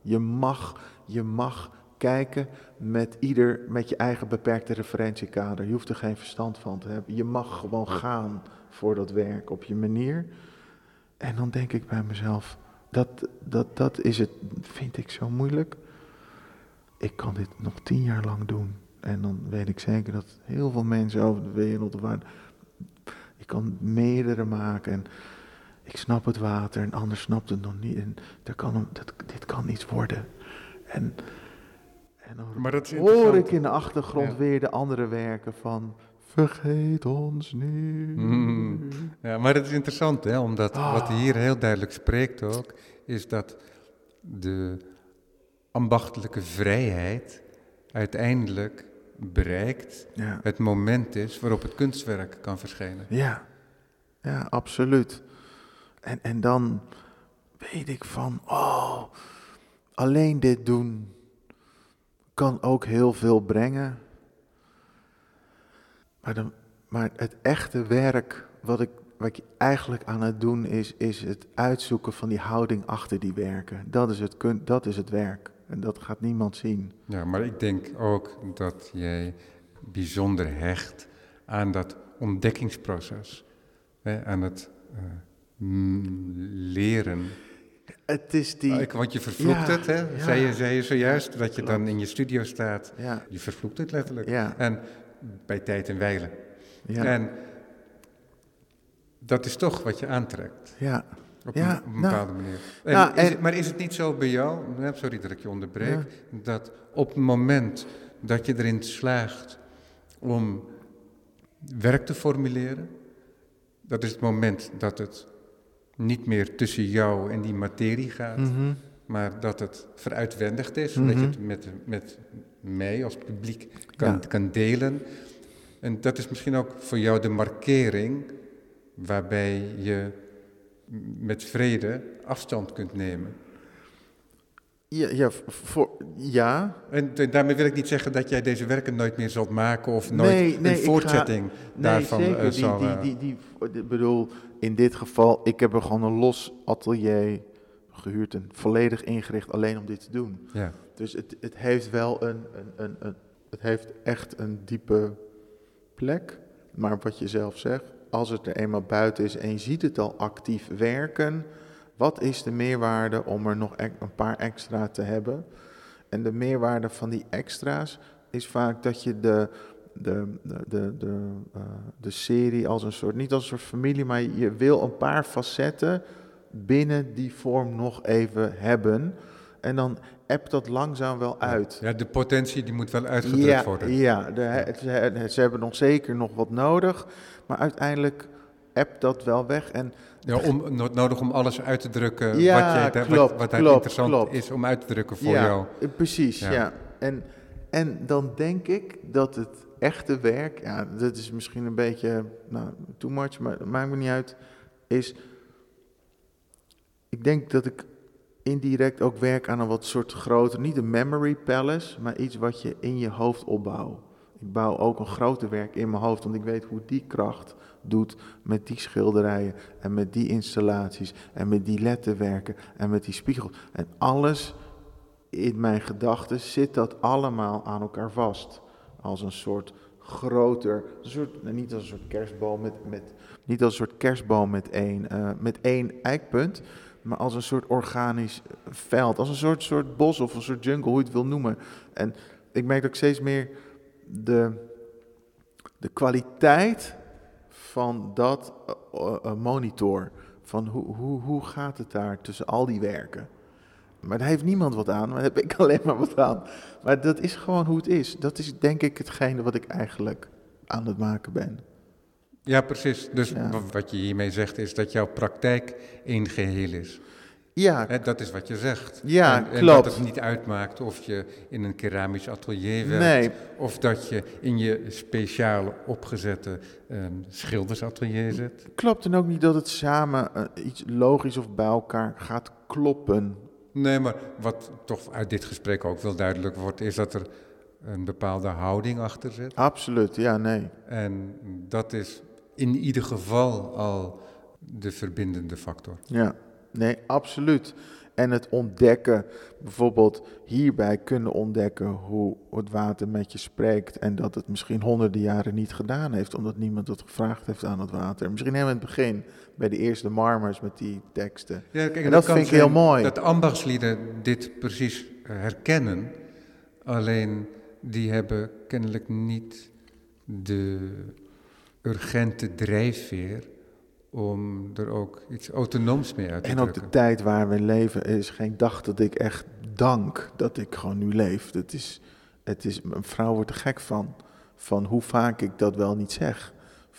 C: Je mag kijken met je eigen beperkte referentiekader. Je hoeft er geen verstand van te hebben. Je mag gewoon gaan voor dat werk op je manier. En dan denk ik bij mezelf, dat is het, vind ik zo moeilijk. Ik kan dit nog 10 jaar lang doen. En dan weet ik zeker dat heel veel mensen over de wereld, ik kan meerdere maken en ik snap het water en anders snapt het nog niet. En dit kan iets worden. En dan
B: Maar dat is
C: hoor ik in de achtergrond weer de andere werken van vergeet ons niet.
B: Ja, maar het is interessant, hè, omdat wat hier heel duidelijk spreekt ook, is dat de ambachtelijke vrijheid uiteindelijk bereikt het moment is waarop het kunstwerk kan verschijnen.
C: Ja, absoluut. En dan weet ik van, alleen dit doen kan ook heel veel brengen. Maar het echte werk wat ik eigenlijk aan het doen is het uitzoeken van die houding achter die werken. Dat is het werk. En dat gaat niemand zien.
B: Ja, maar ik denk ook dat jij bijzonder hecht aan dat ontdekkingsproces. Hè, aan het leren.
C: Het is die...
B: Want je vervloekt het, hè? Ja. Zei je zojuist, dat je dan in je studio staat. Ja. Je vervloekt het letterlijk. Ja. En bij tijd en wijle. Ja. En dat is toch wat je aantrekt.
C: Ja.
B: Op een bepaalde manier. Maar is het niet zo bij jou, sorry dat ik je onderbreek, dat op het moment dat je erin slaagt om werk te formuleren, dat is het moment dat het niet meer tussen jou en die materie gaat, maar dat het veruitwendigd is, dat je het met mij als publiek kan delen. En dat is misschien ook voor jou de markering waarbij je met vrede afstand kunt nemen.
C: Ja.
B: En daarmee wil ik niet zeggen dat jij deze werken nooit meer zult maken of nooit een voortzetting daarvan zal...
C: Ik bedoel, in dit geval, ik heb er gewoon een los atelier gehuurd en volledig ingericht alleen om dit te doen. Ja. Dus het heeft wel het heeft echt een diepe plek, maar wat je zelf zegt, als het er eenmaal buiten is en je ziet het al actief werken, wat is de meerwaarde om er nog een paar extra te hebben? En de meerwaarde van die extra's is vaak dat je de serie als een soort, niet als een soort familie, maar je wil een paar facetten binnen die vorm nog even hebben. En dan ebbt dat langzaam wel uit.
B: Ja, de potentie die moet wel uitgedrukt worden.
C: Ja, ze hebben nog zeker nog wat nodig, maar uiteindelijk ebbt dat wel weg. En
B: Nodig om alles uit te drukken wat interessant is om uit te drukken voor jou.
C: Precies, ja. En dan denk ik dat het echte werk, dat is misschien een beetje too much, maar dat maakt me niet uit, is, ik denk dat ik indirect ook werk aan een wat soort groter, niet een memory palace, maar iets wat je in je hoofd opbouwt. Ik bouw ook een groter werk in mijn hoofd, want ik weet hoe die kracht doet met die schilderijen en met die installaties en met die letterwerken en met die spiegels. En alles in mijn gedachten zit dat allemaal aan elkaar vast. Als een soort groter, niet als een soort kerstboom met één eikpunt, maar als een soort organisch veld, als een soort bos of een soort jungle, hoe je het wil noemen. En ik merk dat ik steeds meer de kwaliteit van dat monitor, van hoe gaat het daar tussen al die werken. Maar daar heeft niemand wat aan, maar daar heb ik alleen maar wat aan. Maar dat is gewoon hoe het is. Dat is denk ik hetgene wat ik eigenlijk aan het maken ben.
B: Ja, precies. Dus wat je hiermee zegt is dat jouw praktijk één geheel is.
C: Ja.
B: Dat is wat je zegt.
C: Ja, klopt.
B: En dat het niet uitmaakt of je in een keramisch atelier werkt.
C: Nee.
B: Of dat je in je speciaal opgezette schildersatelier zit.
C: Klopt, en ook niet dat het samen iets logisch of bij elkaar gaat kloppen.
B: Nee, maar wat toch uit dit gesprek ook wel duidelijk wordt, is dat er een bepaalde houding achter zit.
C: Absoluut, ja, nee.
B: En dat is in ieder geval al de verbindende factor.
C: Ja, nee, absoluut. En het ontdekken, bijvoorbeeld hierbij kunnen ontdekken hoe het water met je spreekt en dat het misschien honderden jaren niet gedaan heeft, omdat niemand het gevraagd heeft aan het water. Misschien helemaal in het begin, bij de eerste marmers met die teksten.
B: Ja, kijk,
C: en dat vind ik heel mooi.
B: Dat ambachtslieden dit precies herkennen, alleen die hebben kennelijk niet de urgente drijfveer om er ook iets autonooms mee uit te drukken.
C: En ook de tijd waar we leven is geen dag dat ik echt dank dat ik gewoon nu leef. Het is een vrouw wordt er gek van hoe vaak ik dat wel niet zeg.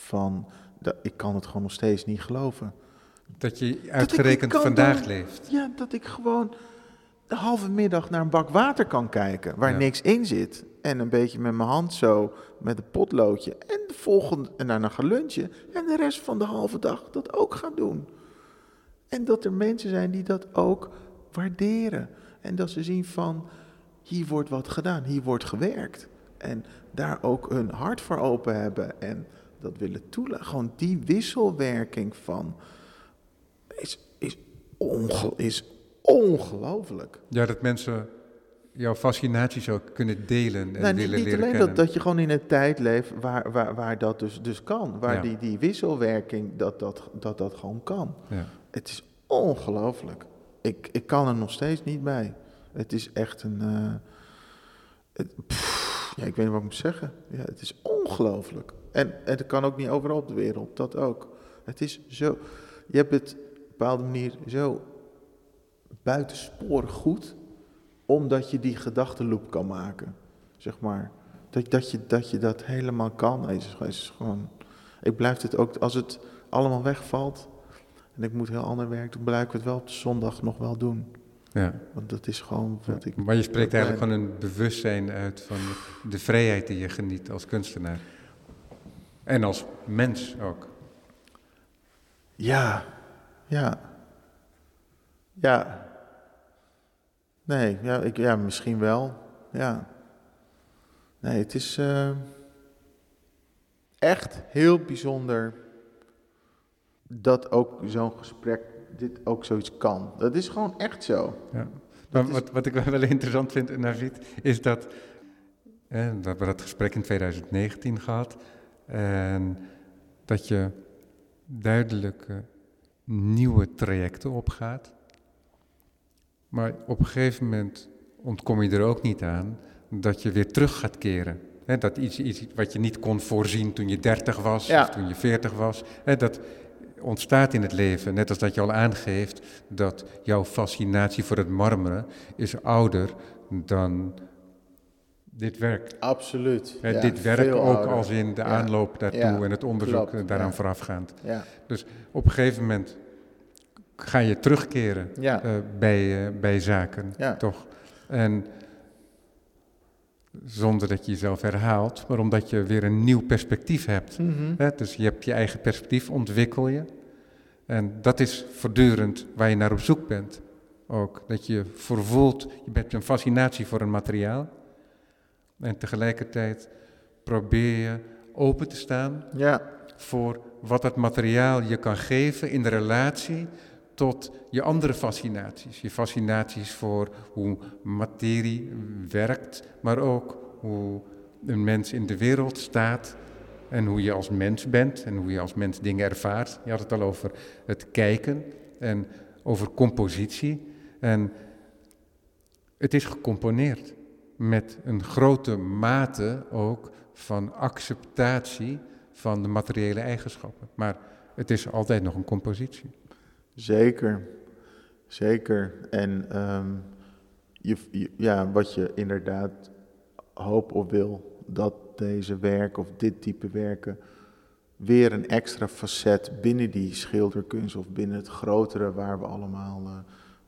C: Ik kan het gewoon nog steeds niet geloven.
B: Dat je uitgerekend vandaag leeft.
C: Ja, dat ik gewoon de halve middag naar een bak water kan kijken waar niks in zit. En een beetje met mijn hand zo, met een potloodje. En de volgende, en daarna gaan lunchen. En de rest van de halve dag dat ook gaan doen. En dat er mensen zijn die dat ook waarderen. En dat ze zien van, hier wordt wat gedaan, hier wordt gewerkt. En daar ook hun hart voor open hebben. En dat willen toelaten. Gewoon die wisselwerking van is ongelooflijk.
B: Ja, dat mensen jouw fascinatie zou kunnen delen en willen leren kennen.
C: Niet alleen dat je gewoon in een tijd leeft waar dat dus kan. Waar die wisselwerking, dat gewoon kan. Ja. Het is ongelooflijk. Ik kan er nog steeds niet bij. Het is echt een... ik weet niet wat ik moet zeggen. Ja, het is ongelooflijk. En het kan ook niet overal op de wereld, dat ook. Het is zo... Je hebt het op een bepaalde manier zo buitensporig goed, omdat je die gedachtenloop kan maken, zeg maar. Dat je dat helemaal kan. Is gewoon, ik blijf het ook, als het allemaal wegvalt en ik moet heel ander werk doen, blijf ik het wel op de zondag nog wel doen. Ja. Want dat is gewoon wat ik...
B: Maar je spreekt eigenlijk van een bewustzijn uit van de vrijheid die je geniet als kunstenaar. En als mens ook.
C: Ja. Nee, misschien wel. Ja. Nee, het is echt heel bijzonder dat ook zo'n gesprek, dit ook zoiets kan. Dat is gewoon echt zo.
B: Ja. Maar wat ik wel interessant vind, Navid, is dat we hebben dat gesprek in 2019 gehad en dat je duidelijk nieuwe trajecten opgaat. Maar op een gegeven moment ontkom je er ook niet aan dat je weer terug gaat keren Dat iets wat je niet kon voorzien toen je 30 was of toen je 40 was. Dat ontstaat in het leven, net als dat je al aangeeft dat jouw fascinatie voor het marmeren is ouder dan dit werk.
C: Absoluut.
B: Dit werk ook
C: ouder.
B: als in de aanloop daartoe en het onderzoek daaraan voorafgaand.
C: Ja.
B: Dus op een gegeven moment ga je terugkeren bij zaken, toch? En zonder dat je jezelf herhaalt, maar omdat je weer een nieuw perspectief hebt. Dus je hebt je eigen perspectief, ontwikkel je. En dat is voortdurend waar je naar op zoek bent. Ook dat je voelt, je hebt een fascinatie voor een materiaal. En tegelijkertijd probeer je open te staan voor wat dat materiaal je kan geven in de relatie tot je andere fascinaties. Je fascinaties voor hoe materie werkt, maar ook hoe een mens in de wereld staat en hoe je als mens bent en hoe je als mens dingen ervaart. Je had het al over het kijken en over compositie. En het is gecomponeerd met een grote mate ook van acceptatie van de materiële eigenschappen. Maar het is altijd nog een compositie.
C: Zeker. En wat je inderdaad hoopt of wil, dat deze werken of dit type werken weer een extra facet binnen die schilderkunst of binnen het grotere waar we allemaal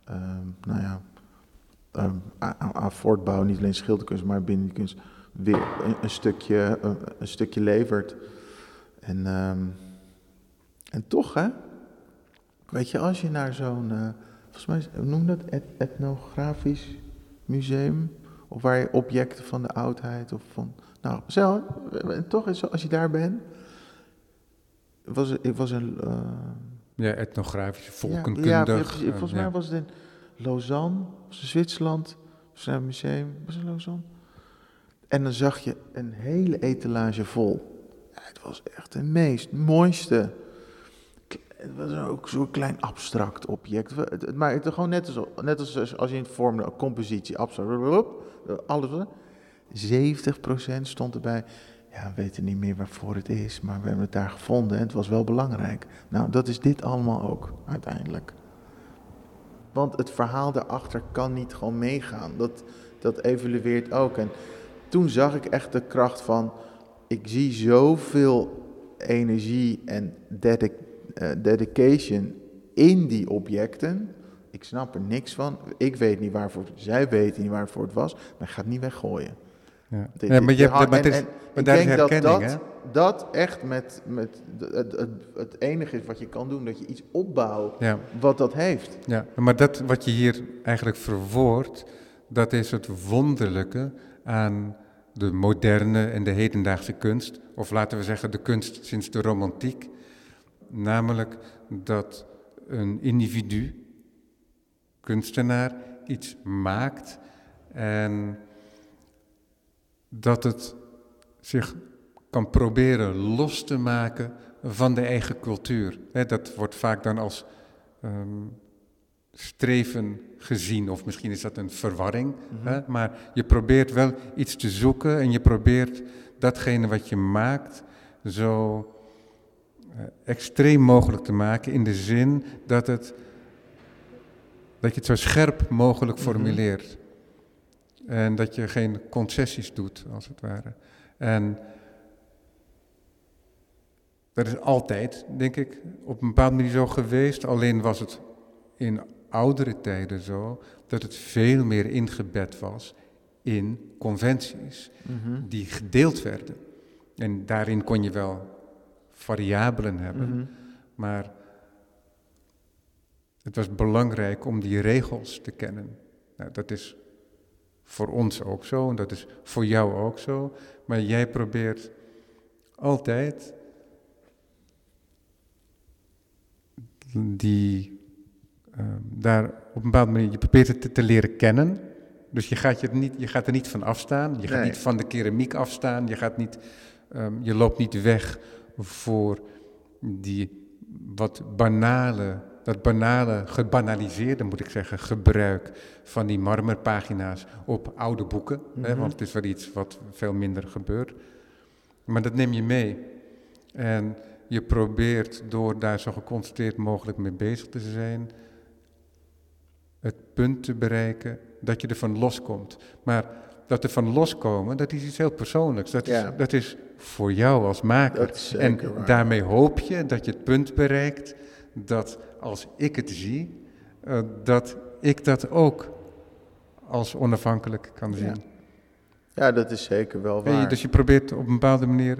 C: aan voortbouwen, niet alleen schilderkunst, maar binnen die kunst weer een stukje levert. En toch, hè? Weet je, als je naar zo'n, volgens mij noem dat etnografisch museum, of waar je objecten van de oudheid of van, nou, zelf, toch, als je daar bent, was een
B: etnografisch, volkenkundig.
C: Volgens mij was het in Lausanne, Zwitserland, was een museum, was het Lausanne? En dan zag je een hele etalage vol. Ja, het was echt het mooiste. Het was ook zo'n klein abstract object. Maar het gewoon net als je het vormde, een compositie, abstract, alles. 70% stond erbij. Ja, we weten niet meer waarvoor het is, maar we hebben het daar gevonden en het was wel belangrijk. Nou, dat is dit allemaal ook, uiteindelijk. Want het verhaal daarachter kan niet gewoon meegaan. Dat evolueert ook. En toen zag ik echt de kracht van, ik zie zoveel energie en dedication in die objecten. Ik snap er niks van. Ik weet niet waarvoor, zij weten niet waarvoor het was, maar ik ga het niet weggooien. Ik denk dat echt met het enige is wat je kan doen, dat je iets opbouwt wat dat heeft.
B: Ja, maar dat wat je hier eigenlijk verwoordt, dat is het wonderlijke aan de moderne en de hedendaagse kunst, of laten we zeggen de kunst sinds de romantiek, namelijk dat een individu, kunstenaar, iets maakt en dat het zich kan proberen los te maken van de eigen cultuur. Dat wordt vaak dan als streven gezien, of misschien is dat een verwarring. Maar je probeert wel iets te zoeken en je probeert datgene wat je maakt zo extreem mogelijk te maken, in de zin dat je het zo scherp mogelijk formuleert. En dat je geen concessies doet, als het ware. En dat is altijd, denk ik, op een bepaalde manier zo geweest. Alleen was het in oudere tijden zo, dat het veel meer ingebed was in conventies die gedeeld werden. En daarin kon je wel variabelen hebben, maar het was belangrijk om die regels te kennen. Nou, dat is voor ons ook zo en dat is voor jou ook zo. Maar jij probeert altijd daar op een bepaalde manier, je probeert het te leren kennen. Dus je gaat er niet van afstaan. Je gaat niet van de keramiek afstaan. Je loopt niet weg voor die wat banale, dat banale, gebanaliseerde moet ik zeggen, gebruik van die marmerpagina's op oude boeken. Hè, want het is wel iets wat veel minder gebeurt. Maar dat neem je mee. En je probeert door daar zo geconcentreerd mogelijk mee bezig te zijn, het punt te bereiken dat je ervan loskomt. Maar dat ervan loskomen, dat is iets heel persoonlijks. Dat is voor jou als maker.
C: Dat is zeker waar.
B: Daarmee hoop je dat je het punt bereikt dat als ik het zie, dat ik dat ook als onafhankelijk kan zien.
C: Ja, dat is zeker wel waar.
B: Dus je probeert op een bepaalde manier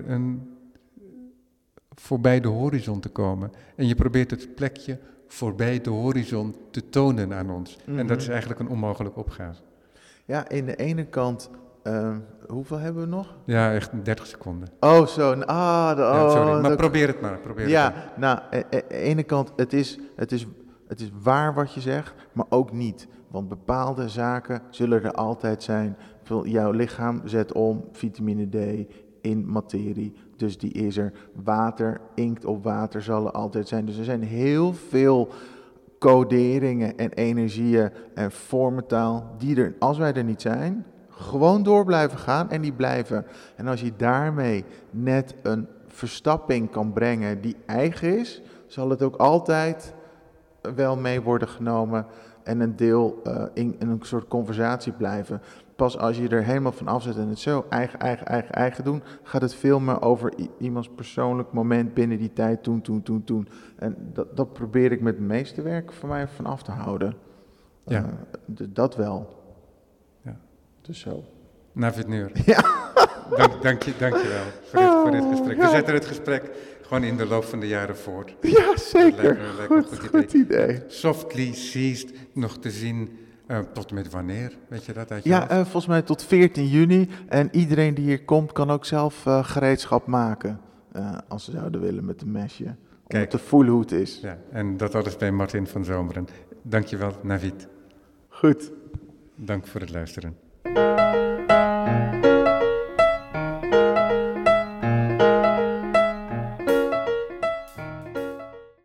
B: voorbij de horizon te komen. En je probeert het plekje voorbij de horizon te tonen aan ons. En dat is eigenlijk een onmogelijke opgave.
C: Ja, in de ene kant, hoeveel hebben we nog?
B: Ja, echt 30 seconden.
C: Oh, zo.
B: Sorry, maar probeer het maar.
C: Nou, aan de ene kant, het is waar wat je zegt, maar ook niet. Want bepaalde zaken zullen er altijd zijn. Jouw lichaam zet om vitamine D in materie, dus die is er. Water, inkt op water zal er altijd zijn. Dus er zijn heel veel coderingen en energieën en vormentaal die er, als wij er niet zijn, gewoon door blijven gaan en die blijven. En als je daarmee net een verstapping kan brengen die eigen is, zal het ook altijd wel mee worden genomen en een deel in een soort conversatie blijven. Pas als je er helemaal van afzet en het zo eigen doen, gaat het veel meer over iemands persoonlijk moment binnen die tijd toen. En dat probeer ik met het meeste werk van mij van af te houden.
B: Ja.
C: Dat wel.
B: Ja.
C: Dus zo.
B: Navid Nur.
C: Ja.
B: Dank je wel voor dit gesprek. We zetten het gesprek gewoon in de loop van de jaren voort.
C: Ja, zeker.
B: Lijkt me een
C: Goed idee.
B: Softly Seized nog te zien tot met wanneer? Weet je dat uit je
C: Ja,
B: hoofd?
C: volgens mij tot 14 juni. En iedereen die hier komt kan ook zelf gereedschap maken. Als ze zouden willen met een mesje. Om te voelen hoe het is.
B: Ja, en dat alles bij Martin van Zomeren. Dankjewel, Navid.
C: Goed.
B: Dank voor het luisteren.